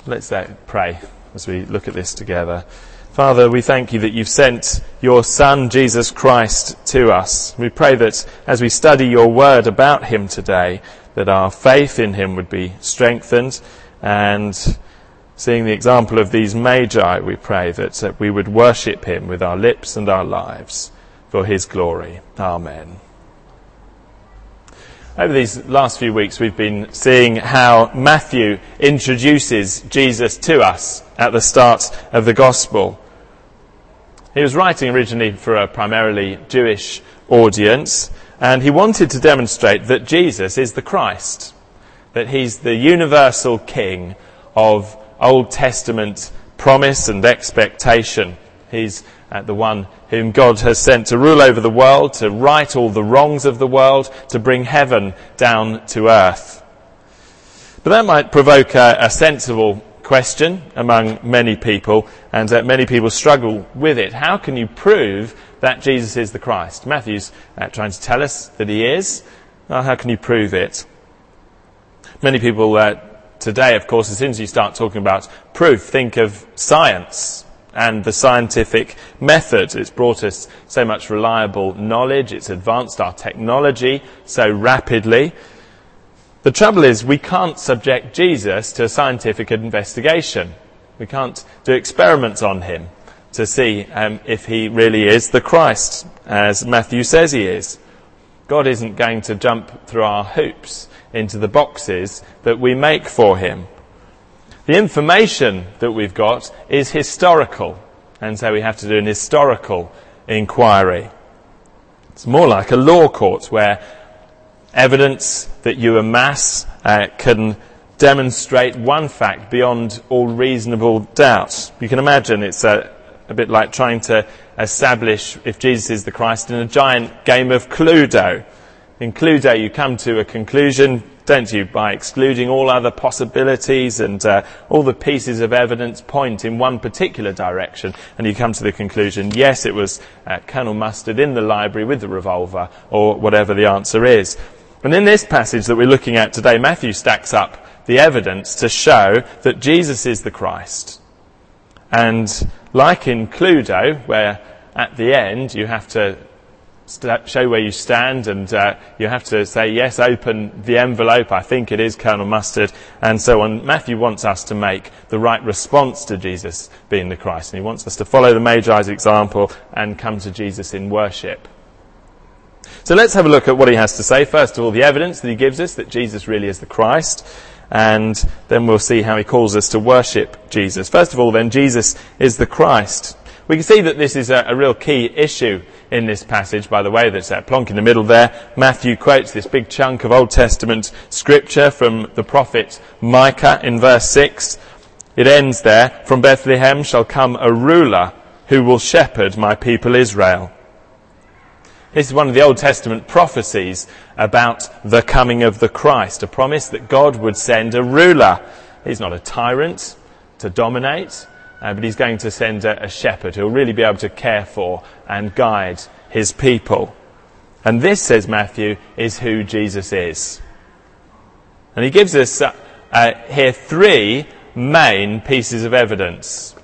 Let's pray as we look at this together. Father, we thank you that you've sent your Son, Jesus Christ, to us. We pray that as we study your word about him today, that our faith in him would be strengthened, and seeing the example of these magi, we pray that we would worship him with our lips and our lives for his glory. Amen. Over these last few weeks, we've been seeing how Matthew introduces Jesus to us at the start of the Gospel. He was writing originally for a primarily Jewish audience, and he wanted to demonstrate that Jesus is the Christ, that he's the universal King of Old Testament promise and expectation. He's the one whom God has sent to rule over the world, to right all the wrongs of the world, to bring heaven down to earth. But that might provoke a sensible question among many people, and many people struggle with it. How can you prove that Jesus is the Christ? Matthew's trying to tell us that he is. Well, how can you prove it? Many people today, of course, as soon as you start talking about proof, think of science and the scientific method. It's brought us so much reliable knowledge. It's advanced our technology so rapidly. The trouble is, we can't subject Jesus to a scientific investigation. We can't do experiments on him to see if he really is the Christ, as Matthew says he is. God isn't going to jump through our hoops into the boxes that we make for him. The information that we've got is historical, and so we have to do an historical inquiry. It's more like a law court where evidence that you amass can demonstrate one fact beyond all reasonable doubt. You can imagine it's a bit like trying to establish if Jesus is the Christ in a giant game of Cluedo. In Cluedo you come to a conclusion, don't you, by excluding all other possibilities, and all the pieces of evidence point in one particular direction, and you come to the conclusion, yes, it was Colonel Mustard in the library with the revolver, or whatever the answer is. And in this passage that we're looking at today, Matthew stacks up the evidence to show that Jesus is the Christ. And like in Cluedo, where at the end you have to show where you stand, and you have to say, yes, open the envelope, I think it is Colonel Mustard, and so on. Matthew wants us to make the right response to Jesus being the Christ, and he wants us to follow the Magi's example and come to Jesus in worship. So let's have a look at what he has to say. First of all, the evidence that he gives us that Jesus really is the Christ, and then we'll see how he calls us to worship Jesus. First of all, then, Jesus is the Christ. We can see that this is a real key issue in this passage, by the way, that's plonk in the middle there. Matthew quotes this big chunk of Old Testament scripture from the prophet Micah in verse 6. It ends there, "From Bethlehem shall come a ruler who will shepherd my people Israel." This is one of the Old Testament prophecies about the coming of the Christ, a promise that God would send a ruler. He's not a tyrant to dominate, but he's going to send a shepherd who'll really be able to care for and guide his people. And this, says Matthew, is who Jesus is. And he gives us here three main pieces of evidence.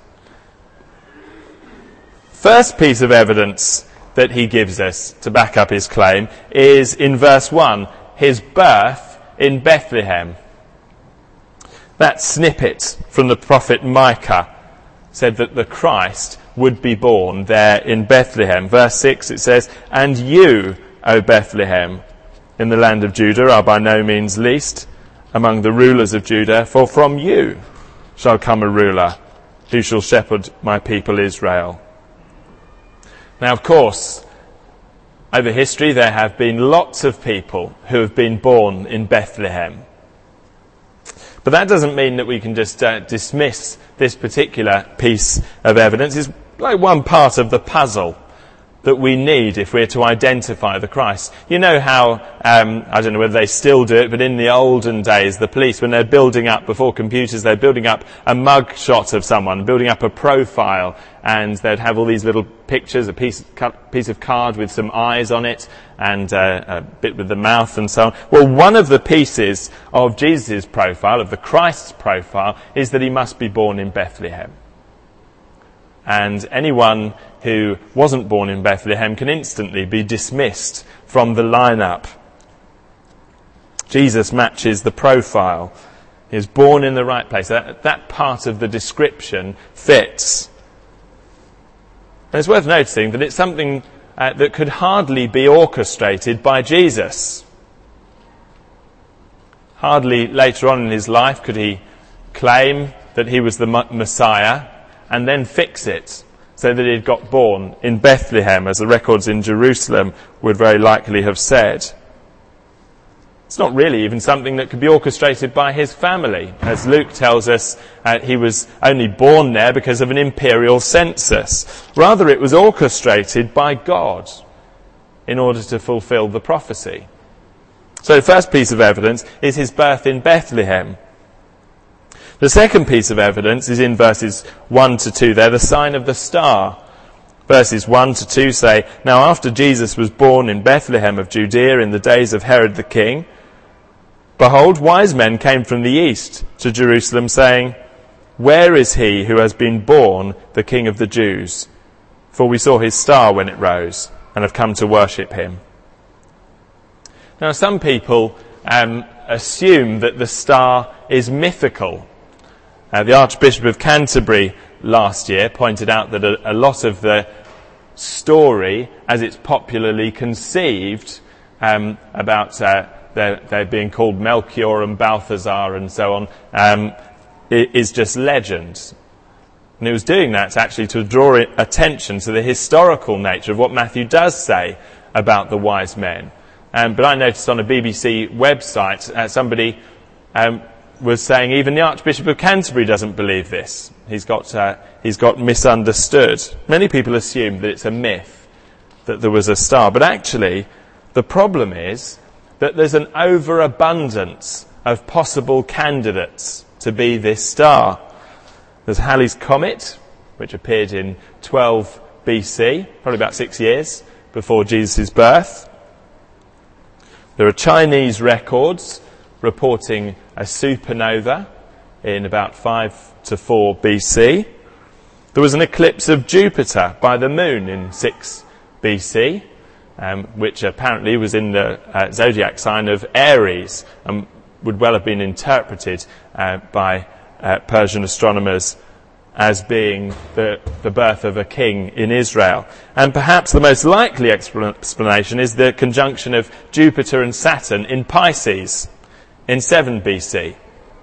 First piece of evidence that he gives us to back up his claim is in verse 1, his birth in Bethlehem. That snippet from the prophet Micah said that the Christ would be born there in Bethlehem. Verse 6, it says, "And you, O Bethlehem, in the land of Judah, are by no means least among the rulers of Judah, for from you shall come a ruler who shall shepherd my people Israel." Now, of course, over history there have been lots of people who have been born in Bethlehem. But that doesn't mean that we can just dismiss this particular piece of evidence. It's like one part of the puzzle. that we need if we're to identify the Christ. You know how, I don't know whether they still do it, but in the olden days, the police, when they're building up, before computers, they're building up a mug shot of someone, building up a profile, and they'd have all these little pictures, a piece of card with some eyes on it, and a bit with the mouth and so on. Well, one of the pieces of Jesus' profile, of the Christ's profile, is that he must be born in Bethlehem. And anyone who wasn't born in Bethlehem can instantly be dismissed from the lineup. Jesus matches the profile. He is born in the right place. That part of the description fits. And it's worth noticing that it's something that could hardly be orchestrated by Jesus. Hardly later on in his life could he claim that he was the Messiah and then fix it so that he'd got born in Bethlehem, as the records in Jerusalem would very likely have said. It's not really even something that could be orchestrated by his family. As Luke tells us, he was only born there because of an imperial census. Rather, it was orchestrated by God in order to fulfill the prophecy. So the first piece of evidence is his birth in Bethlehem. The second piece of evidence is in verses 1 to 2 there, the sign of the star. Verses 1 to 2 say, "Now after Jesus was born in Bethlehem of Judea in the days of Herod the king, behold, wise men came from the east to Jerusalem, saying, 'Where is he who has been born the King of the Jews? For we saw his star when it rose, and have come to worship him.'" Now some people assume that the star is mythical. The Archbishop of Canterbury last year pointed out that a lot of the story, as it's popularly conceived, about they're being called Melchior and Balthazar and so on, is just legend. And it was doing that actually to draw attention to the historical nature of what Matthew does say about the wise men. But I noticed on a BBC website, somebody was saying even the Archbishop of Canterbury doesn't believe this. He's got misunderstood. Many people assume that it's a myth, that there was a star. But actually, the problem is that there's an overabundance of possible candidates to be this star. There's Halley's Comet, which appeared in 12 BC, probably about 6 years before Jesus' birth. There are Chinese records reporting a supernova in about 5 to 4 BC. There was an eclipse of Jupiter by the moon in 6 BC, which apparently was in the zodiac sign of Aries and would well have been interpreted by Persian astronomers as being the birth of a king in Israel. And perhaps the most likely explanation is the conjunction of Jupiter and Saturn in Pisces in 7 BC.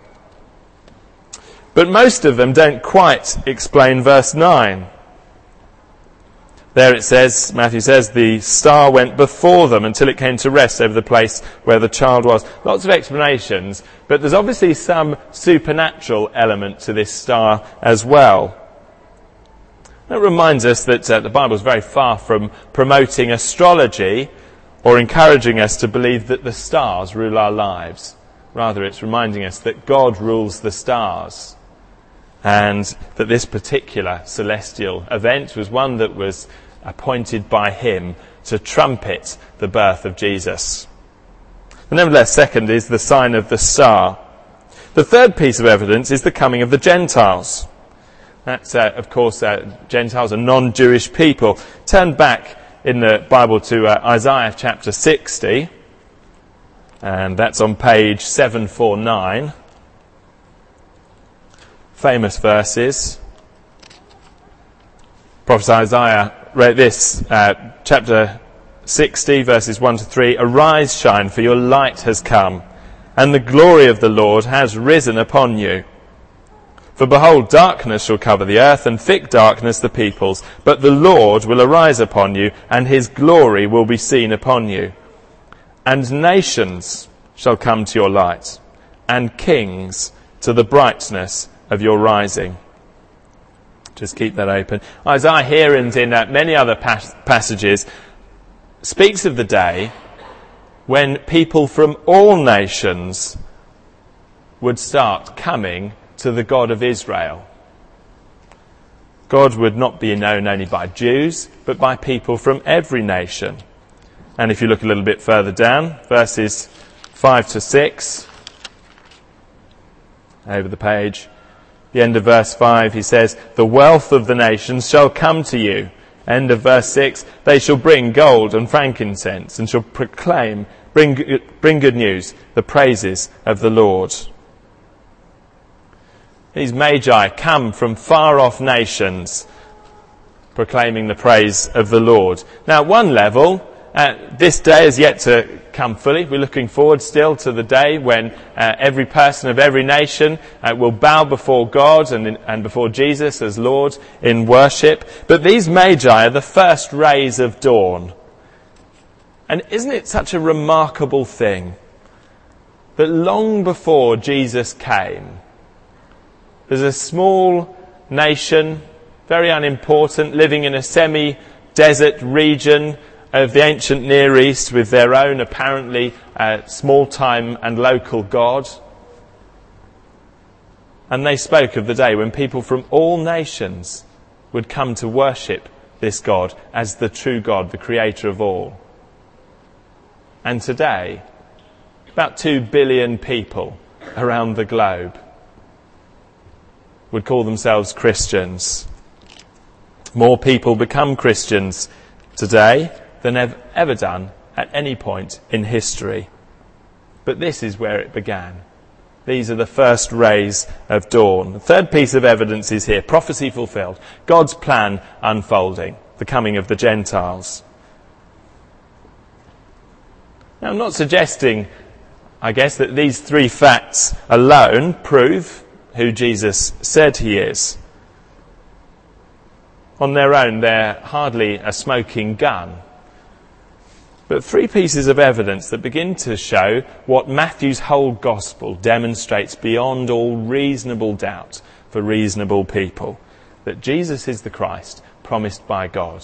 But most of them don't quite explain verse 9. There it says, Matthew says, the star went before them until it came to rest over the place where the child was. Lots of explanations, but there's obviously some supernatural element to this star as well. That reminds us that the Bible is very far from promoting astrology or encouraging us to believe that the stars rule our lives. Rather, it's reminding us that God rules the stars, and that this particular celestial event was one that was appointed by him to trumpet the birth of Jesus. But nevertheless, second is the sign of the star. The third piece of evidence is the coming of the Gentiles. That's, of course, Gentiles are non-Jewish people. Turn back in the Bible to Isaiah chapter 60. And that's on page 749. Famous verses. Prophet Isaiah wrote this, chapter 60, verses 1 to 3. "Arise, shine, for your light has come, and the glory of the Lord has risen upon you. For behold, darkness shall cover the earth, and thick darkness the peoples. But the Lord will arise upon you, and his glory will be seen upon you. And nations shall come to your light, and kings to the brightness of your rising." Just keep that open. Isaiah here and in many other passages speaks of the day when people from all nations would start coming to the God of Israel. God would not be known only by Jews, but by people from every nation. And if you look a little bit further down, verses 5 to 6, over the page, the end of verse 5, he says, "The wealth of the nations shall come to you." End of verse 6, "They shall bring gold and frankincense and shall proclaim, bring good news, the praises of the Lord." These magi come from far off nations proclaiming the praise of the Lord. Now, at one level, this day is yet to come fully. We're looking forward still to the day when every person of every nation will bow before God and before Jesus as Lord in worship. But these magi are the first rays of dawn. And isn't it such a remarkable thing that long before Jesus came, there's a small nation, very unimportant, living in a semi-desert region of the ancient Near East with their own apparently small-time and local God. And they spoke of the day when people from all nations would come to worship this God as the true God, the creator of all. And today, about 2 billion people around the globe would call themselves Christians. More people become Christians today than have ever done at any point in history. But this is where it began. These are the first rays of dawn. The third piece of evidence is here, prophecy fulfilled. God's plan unfolding, the coming of the Gentiles. Now, I'm not suggesting, I guess, that these three facts alone prove who Jesus said he is. On their own, they're hardly a smoking gun. But three pieces of evidence that begin to show what Matthew's whole gospel demonstrates beyond all reasonable doubt for reasonable people. That Jesus is the Christ promised by God.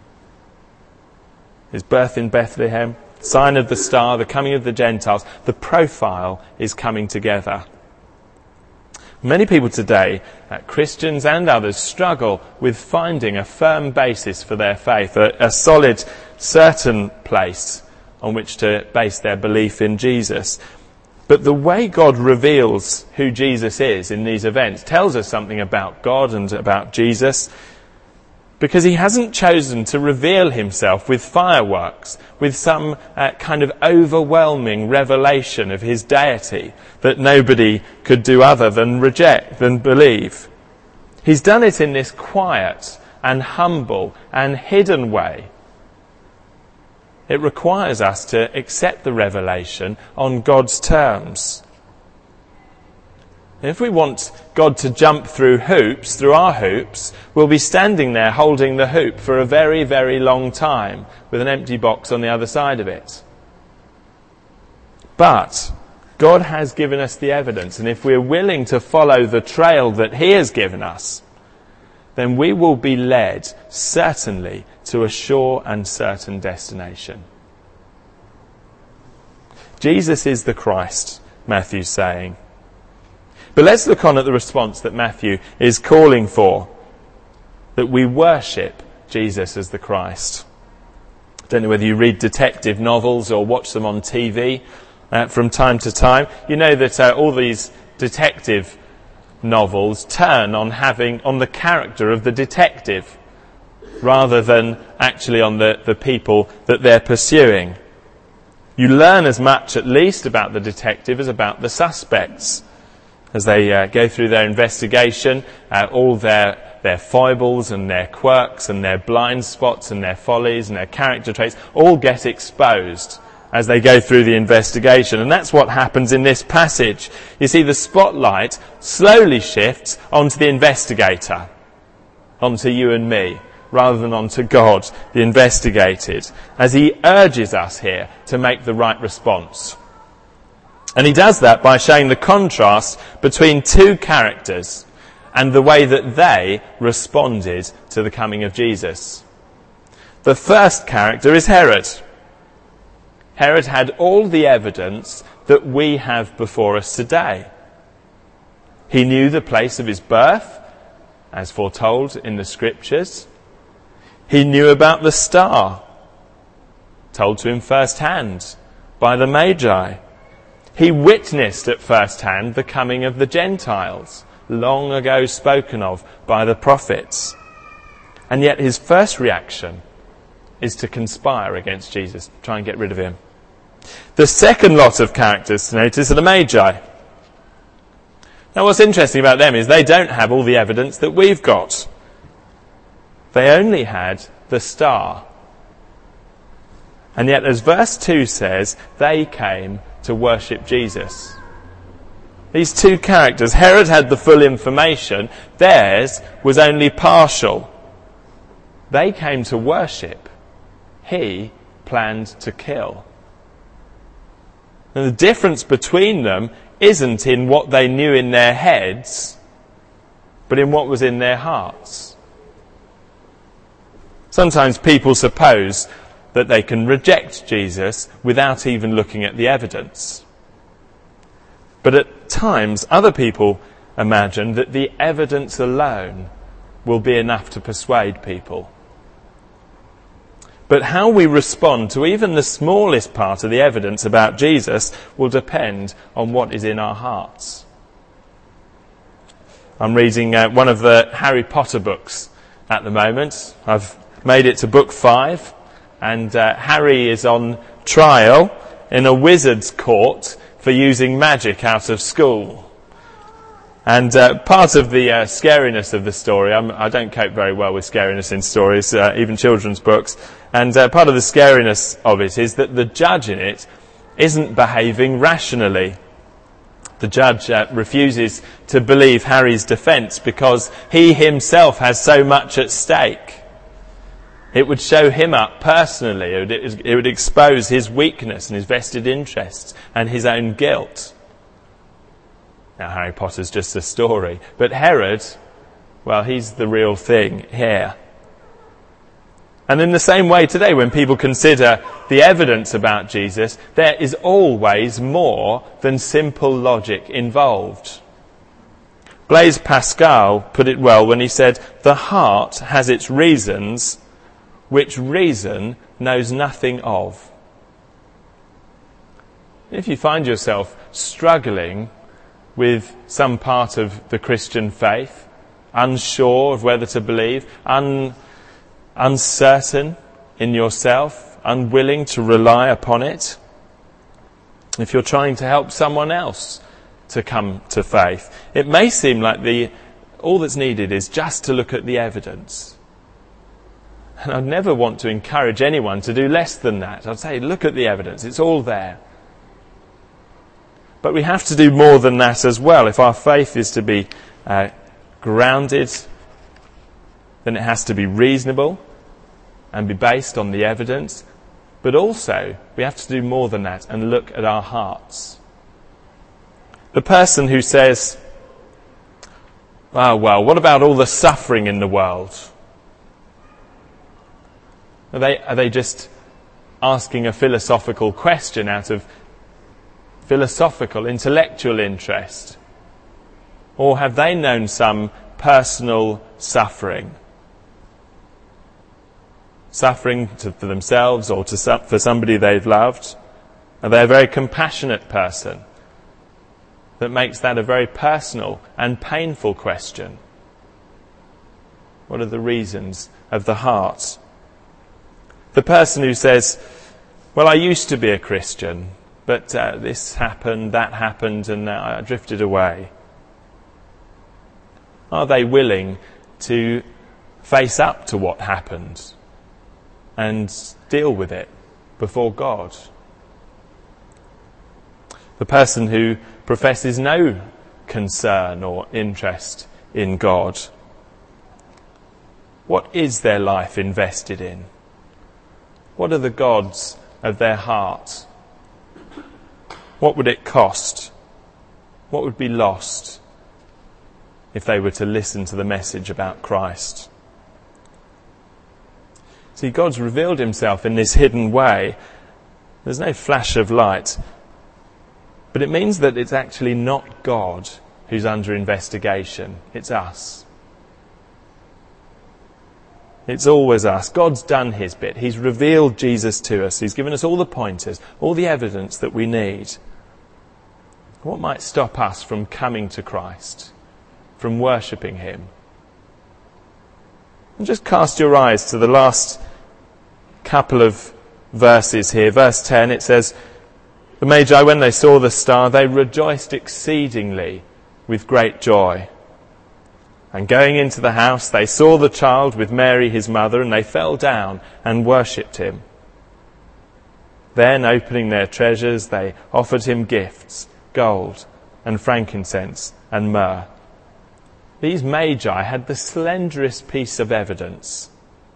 His birth in Bethlehem, sign of the star, the coming of the Gentiles, the profile is coming together. Many people today, Christians and others, struggle with finding a firm basis for their faith, a solid, certain place on which to base their belief in Jesus. But the way God reveals who Jesus is in these events tells us something about God and about Jesus, because he hasn't chosen to reveal himself with fireworks, with some kind of overwhelming revelation of his deity that nobody could do other than reject, than believe. He's done it in this quiet and humble and hidden way. It requires us to accept the revelation on God's terms. If we want God to jump through hoops, through our hoops, we'll be standing there holding the hoop for a very, very long time with an empty box on the other side of it. But God has given us the evidence, and if we're willing to follow the trail that he has given us, then we will be led, certainly, to a sure and certain destination. Jesus is the Christ, Matthew's saying. But let's look on at the response that Matthew is calling for, that we worship Jesus as the Christ. I don't know whether you read detective novels or watch them on TV from time to time. You know that all these detective novels turn on the character of the detective rather than actually on the people that they're pursuing. You learn as much, at least, about the detective as about the suspects. As they go through their investigation, all their foibles and their quirks and their blind spots and their follies and their character traits all get exposed as they go through the investigation. And that's what happens in this passage. You see, the spotlight slowly shifts onto the investigator, onto you and me, rather than onto God, the investigated, as he urges us here to make the right response. And he does that by showing the contrast between two characters, and the way that they responded to the coming of Jesus. The first character is Herod. Herod had all the evidence that we have before us today. He knew the place of his birth, as foretold in the scriptures. He knew about the star, told to him firsthand by the Magi. He witnessed at first hand the coming of the Gentiles, long ago spoken of by the prophets. And yet his first reaction is to conspire against Jesus, try and get rid of him. The second lot of characters to notice are the Magi. Now what's interesting about them is they don't have all the evidence that we've got. They only had the star. And yet, as verse 2 says, they came to worship Jesus. These two characters, Herod had the full information, theirs was only partial. They came to worship. He planned to kill. And the difference between them isn't in what they knew in their heads, but in what was in their hearts. Sometimes people suppose that they can reject Jesus without even looking at the evidence. But at times, other people imagine that the evidence alone will be enough to persuade people. But how we respond to even the smallest part of the evidence about Jesus will depend on what is in our hearts. I'm reading one of the Harry Potter books at the moment. I've made it to book 5, and Harry is on trial in a wizard's court for using magic out of school. And part of the scariness of the story, I don't cope very well with scariness in stories, even children's books, and part of the scariness of it is that the judge in it isn't behaving rationally. The judge refuses to believe Harry's defence because he himself has so much at stake. It would show him up personally. It would expose his weakness and his vested interests and his own guilt. Now, Harry Potter's just a story. But Herod, well, he's the real thing here. And in the same way today, when people consider the evidence about Jesus, there is always more than simple logic involved. Blaise Pascal put it well when he said, "The heart has its reasons, which reason knows nothing of." If you find yourself struggling with some part of the Christian faith, unsure of whether to believe, uncertain in yourself, unwilling to rely upon it, if you're trying to help someone else to come to faith, it may seem like all that's needed is just to look at the evidence. And I'd never want to encourage anyone to do less than that. I'd say, look at the evidence, it's all there. But we have to do more than that as well. If our faith is to be grounded, then it has to be reasonable and be based on the evidence. But also, we have to do more than that and look at our hearts. The person who says, "Oh, well, what about all the suffering in the world?" Are they just asking a philosophical question out of philosophical, intellectual interest? Or have they known some personal suffering? Suffering for themselves or for somebody they've loved? Are they a very compassionate person that makes that a very personal and painful question? What are the reasons of the heart? The person who says, "Well, I used to be a Christian, but this happened, that happened, and I drifted away." Are they willing to face up to what happened and deal with it before God? The person who professes no concern or interest in God, what is their life invested in? What are the gods of their heart? What would it cost? What would be lost? if they were to listen to the message about Christ. See, God's revealed himself in this hidden way. There's no flash of light. But it means that it's actually not God who's under investigation. It's us. It's always us. God's done his bit. He's revealed Jesus to us. He's given us all the pointers, all the evidence that we need. What might stop us from coming to Christ, from worshipping him? And just cast your eyes to the last couple of verses here. Verse 10, it says, "The Magi, when they saw the star, they rejoiced exceedingly with great joy. And going into the house, they saw the child with Mary his mother, and they fell down and worshipped him. Then, opening their treasures, they offered him gifts, gold and frankincense and myrrh." These Magi had the slenderest piece of evidence,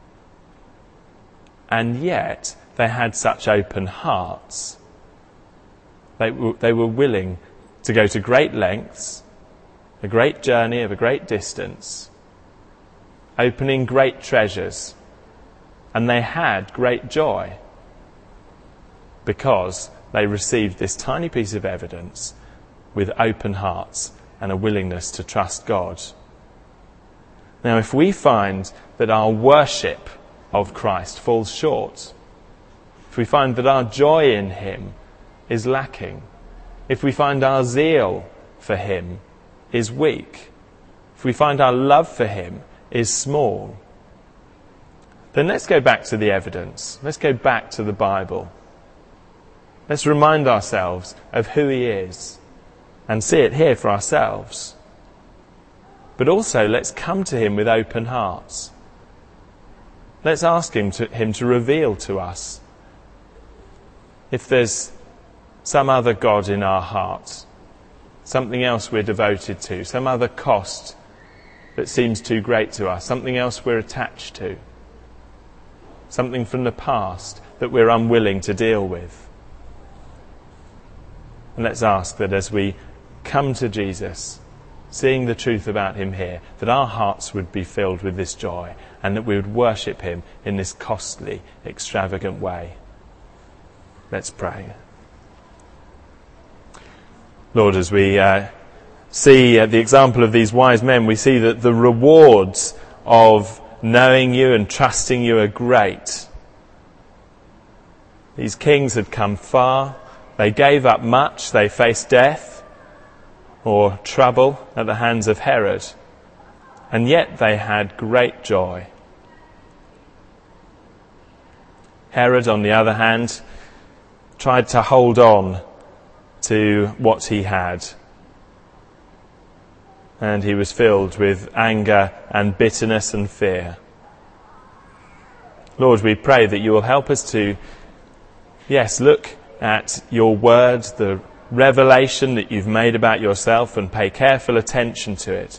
and yet they had such open hearts. They were willing to go to great lengths, a great journey of a great distance, opening great treasures, and they had great joy because they received this tiny piece of evidence with open hearts and a willingness to trust God. Now, if we find that our worship of Christ falls short, if we find that our joy in him is lacking, if we find our zeal for him is weak, if we find our love for him is small, then let's go back to the evidence. Let's go back to the Bible. Let's remind ourselves of who he is and see it here for ourselves. But also, let's come to him with open hearts. Let's ask him to reveal to us if there's some other God in our hearts, something else we're devoted to, some other cost that seems too great to us, something else we're attached to, something from the past that we're unwilling to deal with. And let's ask that as we come to Jesus, seeing the truth about him here, that our hearts would be filled with this joy and that we would worship him in this costly, extravagant way. Let's pray. Lord, as we see the example of these wise men, we see that the rewards of knowing you and trusting you are great. These kings had come far. They gave up much. They faced death or trouble at the hands of Herod. And yet they had great joy. Herod, on the other hand, tried to hold on to what he had. And he was filled with anger and bitterness and fear. Lord, we pray that you will help us to, look at your word, the revelation that you've made about yourself, and pay careful attention to it.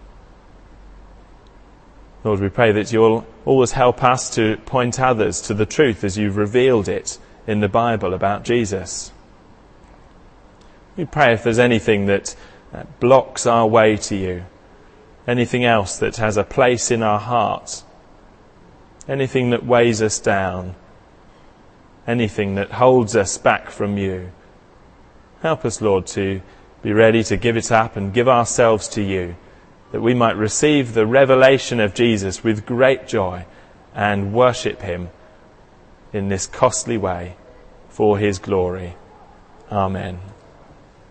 Lord, we pray that you'll always help us to point others to the truth as you've revealed it in the Bible about Jesus. We pray if there's anything that blocks our way to you, anything else that has a place in our hearts, anything that weighs us down, anything that holds us back from you, help us, Lord, to be ready to give it up and give ourselves to you, that we might receive the revelation of Jesus with great joy and worship him in this costly way for his glory. Amen.